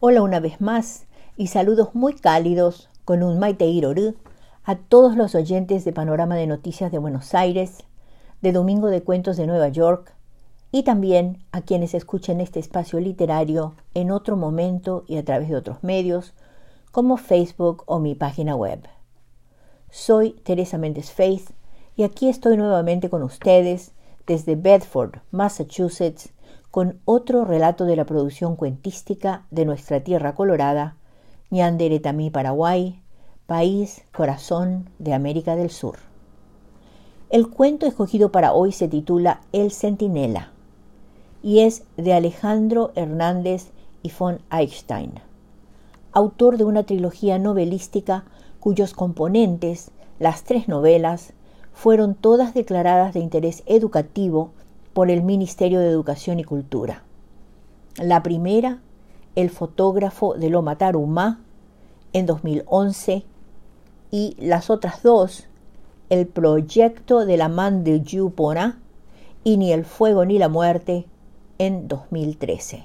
Hola una vez más y saludos muy cálidos con un Maite Iroru a todos los oyentes de Panorama de Noticias de Buenos Aires, de Domingo de Cuentos de Nueva York y también a quienes escuchen este espacio literario en otro momento y a través de otros medios como Facebook o mi página web. Soy Teresa Méndez Faith y aquí estoy nuevamente con ustedes desde Bedford, Massachusetts, con otro relato de la producción cuentística de nuestra tierra colorada, Ñandere Tamí, Paraguay, país corazón de América del Sur. El cuento escogido para hoy se titula El Centinela y es de Alejandro Hernández y von Eichstein, autor de una trilogía novelística cuyos componentes, las 3 novelas, fueron todas declaradas de interés educativo por el Ministerio de Educación y Cultura. La primera, El fotógrafo de Lomatarumá, en 2011, y las otras 2, El proyecto de la Man de Yupona y Ni el fuego ni la muerte, en 2013.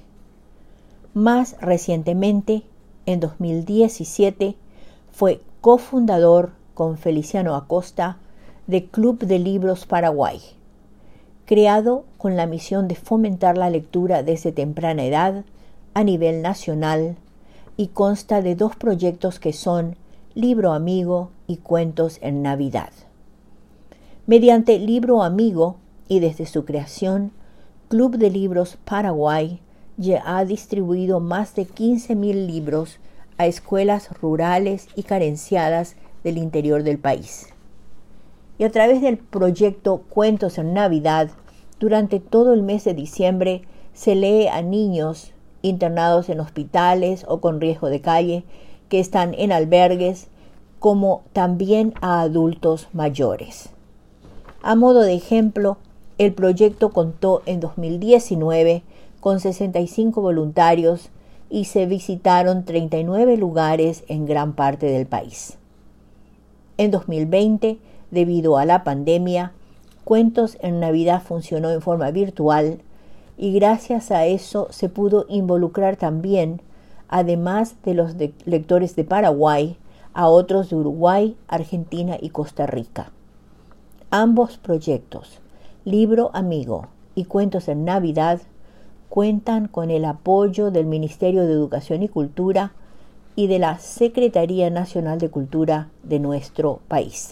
Más recientemente, en 2017, fue cofundador con Feliciano Acosta de Club de Libros Paraguay, creado con la misión de fomentar la lectura desde temprana edad a nivel nacional y consta de 2 proyectos que son Libro Amigo y Cuentos en Navidad. Mediante Libro Amigo y desde su creación, Club de Libros Paraguay ya ha distribuido más de 15.000 libros a escuelas rurales y carenciadas del interior del país. Y a través del proyecto Cuentos en Navidad, durante todo el mes de diciembre se lee a niños internados en hospitales o con riesgo de calle que están en albergues, como también a adultos mayores. A modo de ejemplo, el proyecto contó en 2019 con 65 voluntarios y se visitaron 39 lugares en gran parte del país. En 2020, debido a la pandemia, Cuentos en Navidad funcionó en forma virtual y gracias a eso se pudo involucrar también, además de los lectores de Paraguay, a otros de Uruguay, Argentina y Costa Rica. Ambos proyectos, Libro Amigo y Cuentos en Navidad, cuentan con el apoyo del Ministerio de Educación y Cultura y de la Secretaría Nacional de Cultura de nuestro país.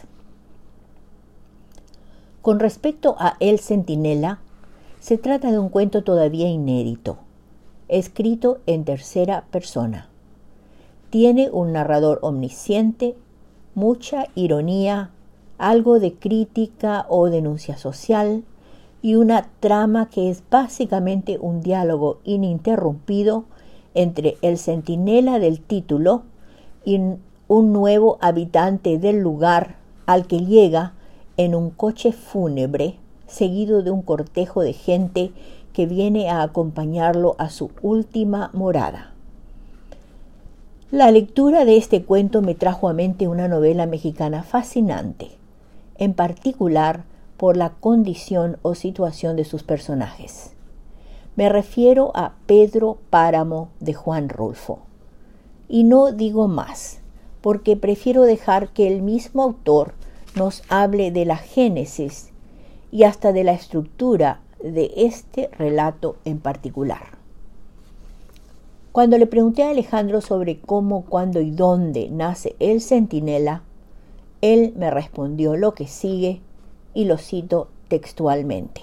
Con respecto a El Centinela, se trata de un cuento todavía inédito, escrito en tercera persona. Tiene un narrador omnisciente, mucha ironía, algo de crítica o denuncia social y una trama que es básicamente un diálogo ininterrumpido entre el centinela del título y un nuevo habitante del lugar al que llega en un coche fúnebre, seguido de un cortejo de gente que viene a acompañarlo a su última morada. La lectura de este cuento me trajo a mente una novela mexicana fascinante, en particular por la condición o situación de sus personajes. Me refiero a Pedro Páramo de Juan Rulfo. Y no digo más, porque prefiero dejar que el mismo autor nos hable de la génesis y hasta de la estructura de este relato en particular. Cuando le pregunté a Alejandro sobre cómo, cuándo y dónde nace el centinela, él me respondió lo que sigue y lo cito textualmente.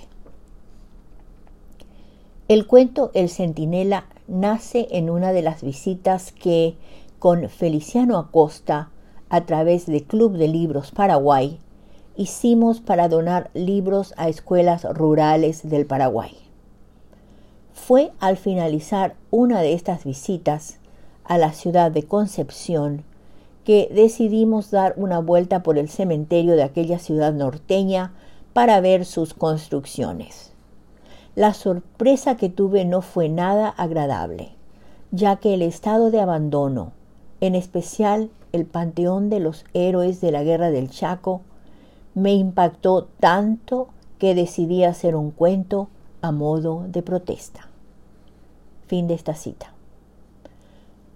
El cuento El Centinela nace en una de las visitas que, con Feliciano Acosta, a través de Club de Libros Paraguay, hicimos para donar libros a escuelas rurales del Paraguay. Fue al finalizar una de estas visitas a la ciudad de Concepción que decidimos dar una vuelta por el cementerio de aquella ciudad norteña para ver sus construcciones. La sorpresa que tuve no fue nada agradable, ya que el estado de abandono, en especial el Panteón de los Héroes de la Guerra del Chaco, me impactó tanto que decidí hacer un cuento a modo de protesta. Fin de esta cita.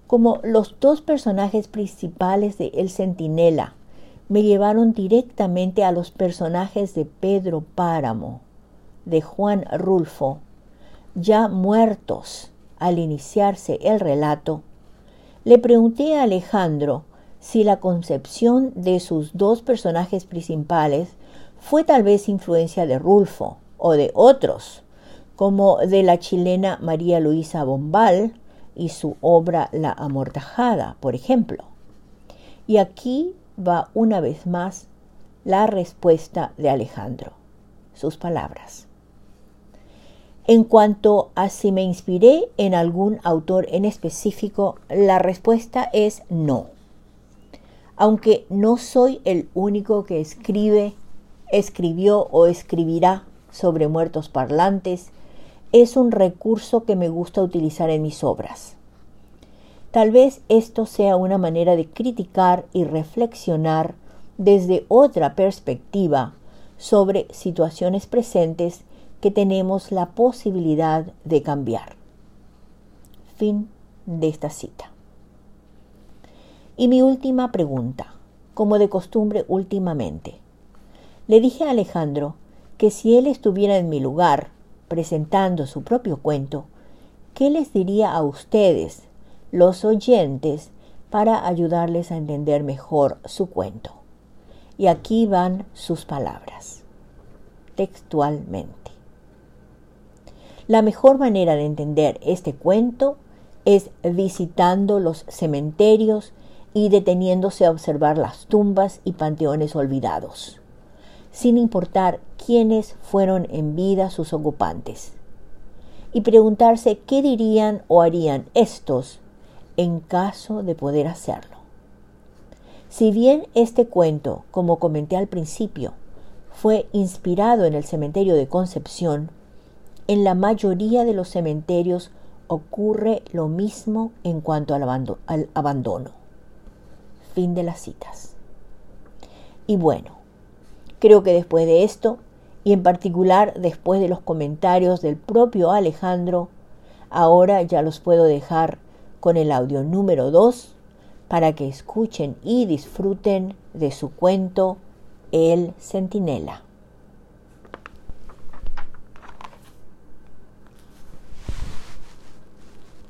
Como los dos personajes principales de El Centinela me llevaron directamente a los personajes de Pedro Páramo, de Juan Rulfo, ya muertos al iniciarse el relato, le pregunté a Alejandro si la concepción de sus dos personajes principales fue tal vez influencia de Rulfo o de otros, como de la chilena María Luisa Bombal y su obra La Amortajada, por ejemplo. Y aquí va una vez más la respuesta de Alejandro, sus palabras. En cuanto a si me inspiré en algún autor en específico, la respuesta es no. Aunque no soy el único que escribió o escribirá sobre muertos parlantes, es un recurso que me gusta utilizar en mis obras. Tal vez esto sea una manera de criticar y reflexionar desde otra perspectiva sobre situaciones presentes que tenemos la posibilidad de cambiar. Fin de esta cita. Y mi última pregunta, como de costumbre últimamente. Le dije a Alejandro que si él estuviera en mi lugar, presentando su propio cuento, ¿qué les diría a ustedes, los oyentes, para ayudarles a entender mejor su cuento? Y aquí van sus palabras, textualmente. La mejor manera de entender este cuento es visitando los cementerios y deteniéndose a observar las tumbas y panteones olvidados, sin importar quiénes fueron en vida sus ocupantes, y preguntarse qué dirían o harían estos en caso de poder hacerlo. Si bien este cuento, como comenté al principio, fue inspirado en el cementerio de Concepción, en la mayoría de los cementerios ocurre lo mismo en cuanto al abandono. Fin de las citas. Y bueno, creo que después de esto, y en particular después de los comentarios del propio Alejandro, ahora ya los puedo dejar con el audio número 2 para que escuchen y disfruten de su cuento El Centinela.